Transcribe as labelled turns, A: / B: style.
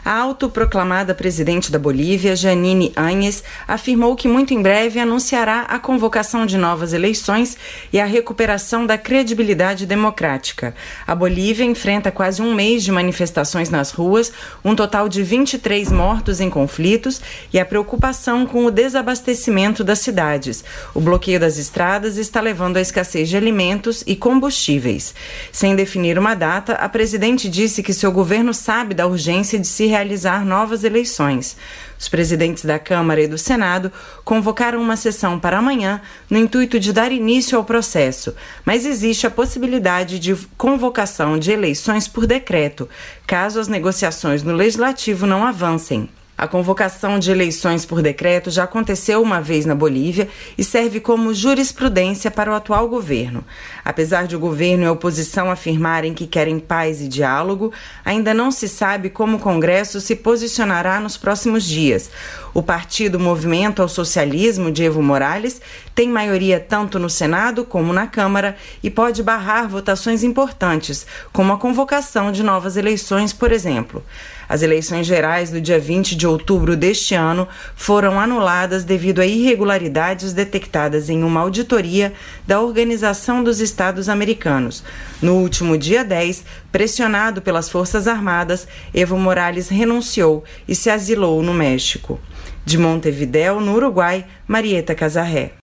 A: A autoproclamada presidente da Bolívia, Jeanine Áñez, afirmou que muito em breve anunciará a convocação de novas eleições e a recuperação da credibilidade democrática. A Bolívia enfrenta quase um mês de manifestações nas ruas, um total de 23 mortos em conflitos e a preocupação com o desabastecimento das cidades. O bloqueio das estradas está levando à escassez de alimentos e combustíveis. Sem definir uma data, a presidente disse que seu governo sabe da urgência de se realizar novas eleições. Os presidentes da Câmara e do Senado convocaram uma sessão para amanhã no intuito de dar início ao processo, mas existe a possibilidade de convocação de eleições por decreto, caso as negociações no Legislativo não avancem. A convocação de eleições por decreto já aconteceu uma vez na Bolívia e serve como jurisprudência para o atual governo. Apesar de o governo e a oposição afirmarem que querem paz e diálogo, ainda não se sabe como o Congresso se posicionará nos próximos dias. O partido Movimento ao Socialismo de Evo Morales tem maioria tanto no Senado como na Câmara e pode barrar votações importantes, como a convocação de novas eleições, por exemplo. As eleições gerais do dia 20 de outubro deste ano foram anuladas devido a irregularidades detectadas em uma auditoria da Organização dos Estados Americanos. No último dia 10, pressionado pelas Forças Armadas, Evo Morales renunciou e se asilou no México. De Montevidéu, no Uruguai, Marieta Casarré.